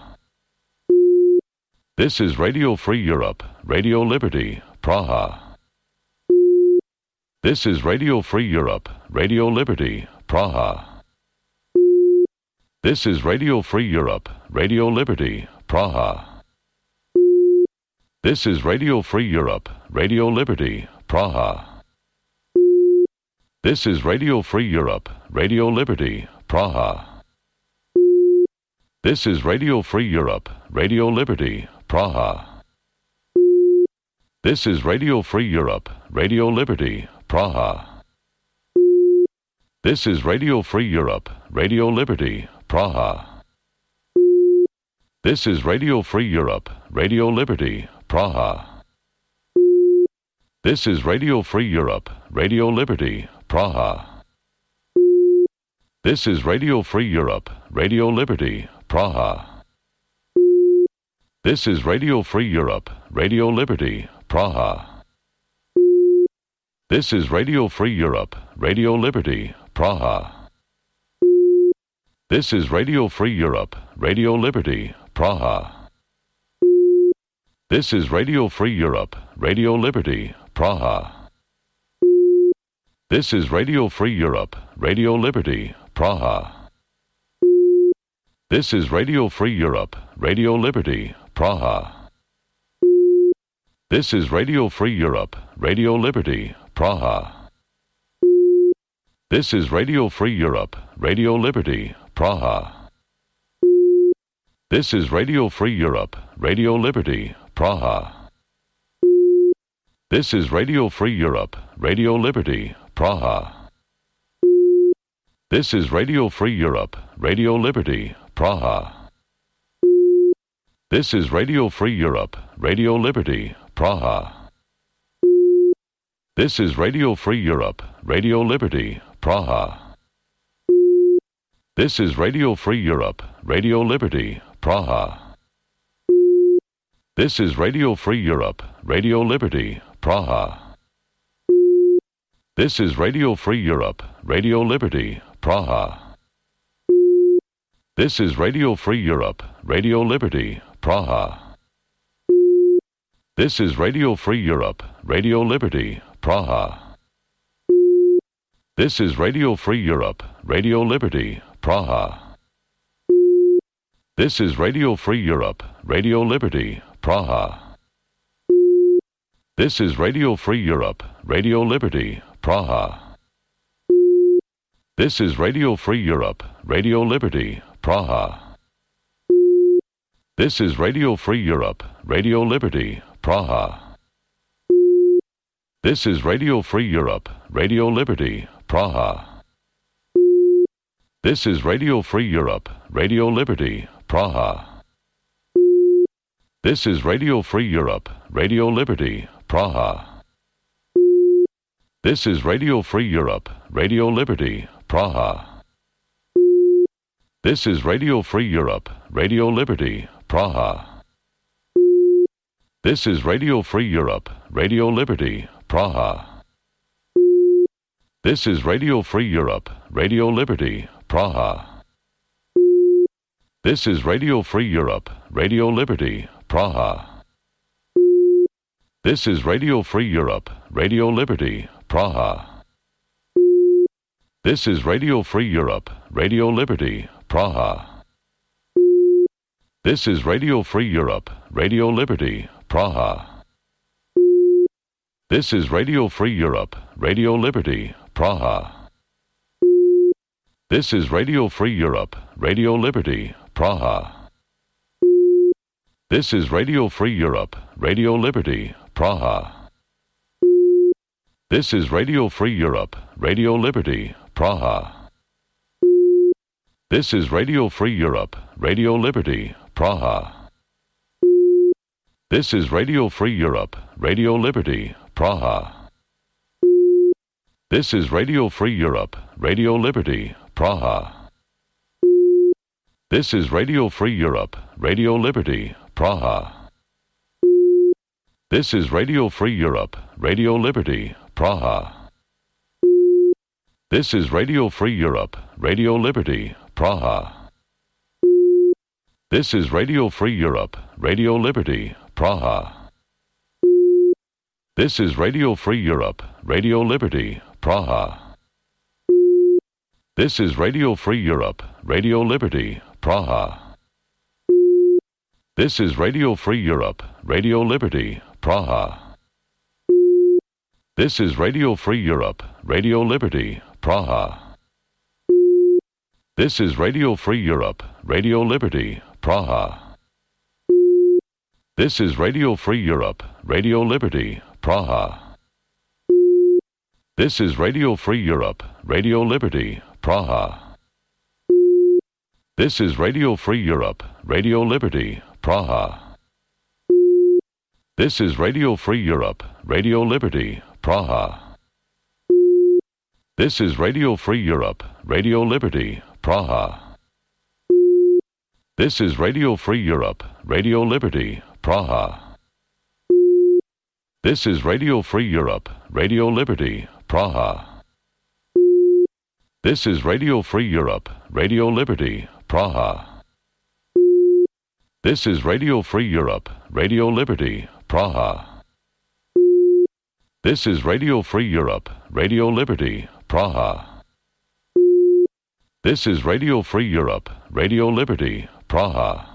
This is Radio Free Europe, Radio Liberty, Praha. This is Radio Free Europe, Radio Liberty, Praha. This is Radio Free Europe, Radio Liberty, Praha. This is Radio Free Europe, Radio Liberty, Praha. This is Radio Free Europe, Radio Liberty, Praha. This is Radio Free Europe, Radio Liberty, Praha. This is Radio Free Europe, Radio Liberty, Praha. This is Radio Free Europe, Radio Liberty, Praha. This is Radio Free Europe, Radio Liberty, Praha. This is Radio Free Europe, Radio Liberty, Praha. This is Radio Free Europe, Radio Liberty, Praha. This is Radio Free Europe, Radio Liberty, Praha. This is Radio Free Europe, Radio Liberty, Praha. This is Radio Free Europe, Radio Liberty, Praha. This is Radio Free Europe, Radio Liberty, Praha. This is Radio Free Europe, Radio Liberty, Praha. This is Radio Free Europe, Radio Liberty, Praha. This is Radio Free Europe, Radio Liberty, Praha. This is Radio Free Europe, Radio Liberty, Praha. This is Radio Free Europe, Radio Liberty, Praha. This is Radio Free Europe, Radio Liberty, Praha. This is Radio Free Europe, Radio Liberty, Praha. This is Radio Free Europe, Radio Liberty, Praha. This is Radio Free Europe, Radio Liberty, Praha. This is Radio Free Europe, Radio Liberty, Praha. This is Radio Free Europe, Radio Liberty, Praha. This is Radio Free Europe, Radio Liberty, Praha. This is Radio Free Europe, Radio Liberty, Praha. This is Radio Free Europe, Radio Liberty, Praha. This is Radio Free Europe, Radio Liberty, Praha. This is Radio Free Europe, Radio Liberty, Praha. This is Radio Free Europe, Radio Liberty, Praha. This is Radio Free Europe, Radio Liberty, Praha. This is Radio Free Europe, Radio Liberty, Praha. This is Radio Free Europe, Radio Liberty, Praha. This is Radio Free Europe, Radio Liberty, Praha. This is Radio Free Europe, Radio Liberty, Praha. This is Radio Free Europe, Radio Liberty, Praha. This is Radio Free Europe, Radio Liberty, Praha. This is Radio Free Europe, Radio Liberty, Praha. This is Radio Free Europe, Radio Liberty, Praha. This is Radio Free Europe, Radio Liberty, Praha. This is Radio Free Europe, Radio Liberty, Praha. This is Radio Free Europe, Radio Liberty, Praha. This is Radio Free Europe, Radio Liberty, Praha. This is Radio Free Europe, Radio Liberty, Praha. This is Radio Free Europe, Radio Liberty, Praha. This is Radio Free Europe, Radio Liberty, Praha. This is Radio Free Europe, Radio Liberty, Praha. This is Radio Free Europe, Radio Liberty, Praha. This is Radio Free Europe, Radio Liberty, Praha. This is Radio Free Europe, Radio Liberty, Praha. This is Radio Free Europe, Radio Liberty, Praha. This is Radio Free Europe, Radio Liberty, Praha. This is Radio Free Europe, Radio Liberty, Praha. This is Radio Free Europe, Radio Liberty, Praha. This is Radio Free Europe, Radio Liberty, Praha. This is Radio Free Europe, Radio Liberty, Praha. This is Radio Free Europe, Radio Liberty, Praha. This is Radio Free Europe, Radio Liberty, Praha. This is Radio Free Europe, Radio Liberty, Praha. This is Radio Free Europe, Radio Liberty, Praha. This is Radio Free Europe, Radio Liberty, Praha. This is Radio Free Europe, Radio Liberty, Praha. This is Radio Free Europe, Radio Liberty, Praha. This is Radio Free Europe, Radio Liberty, Praha. This is Radio Free Europe, Radio Liberty, Praha. This is Radio Free Europe, Radio Liberty, Praha. This is Radio Free Europe, Radio Liberty, Praha. This is Radio Free Europe, Radio Liberty, Praha. This is Radio Free Europe, Radio Liberty, Praha. This is Radio Free Europe, Radio Liberty, Praha.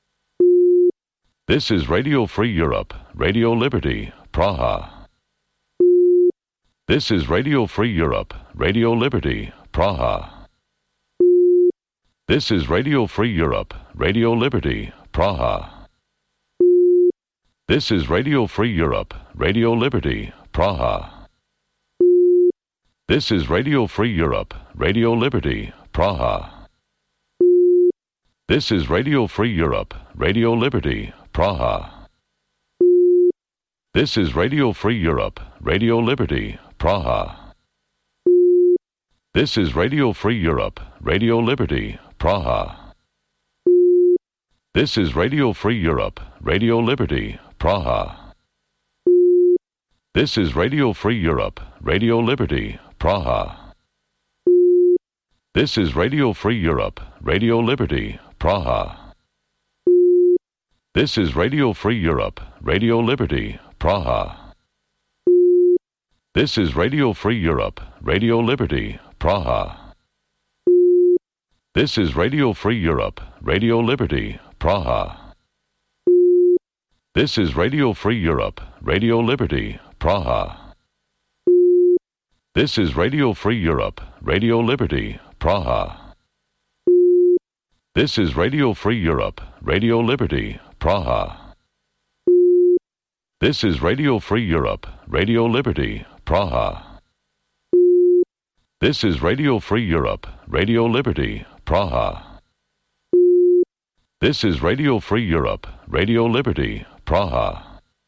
This is Radio Free Europe, Radio Liberty, Praha. This is Radio Free Europe, Radio Liberty, Praha. This is Radio Free Europe, Radio Liberty, Praha. This is Radio Free Europe, Radio Liberty, Praha. This is Radio Free Europe, Radio Liberty, Praha. This is Radio Free Europe, Radio Liberty, Praha. This is Radio Free Europe, Radio Liberty, Praha. This is Radio Free Europe, Radio Liberty, Praha. This is Radio Free Europe, Radio Liberty, Praha. This is Radio Free Europe, Radio Liberty, Praha. This is Radio Free Europe, Radio Liberty, Praha. This is Radio Free Europe, Radio Liberty, Praha. This is Radio Free Europe, Radio Liberty, Praha. This is Radio Free Europe, Radio Liberty, Praha. This is Radio Free Europe, Radio Liberty, Praha. This is Radio Free Europe, Radio Liberty, Praha. This is Radio Free Europe, Radio Liberty, Praha. This is Radio Free Europe, Radio Liberty, Praha. This is Radio Free Europe, Radio Liberty, Praha. This is Radio Free Europe, Radio Liberty, Praha.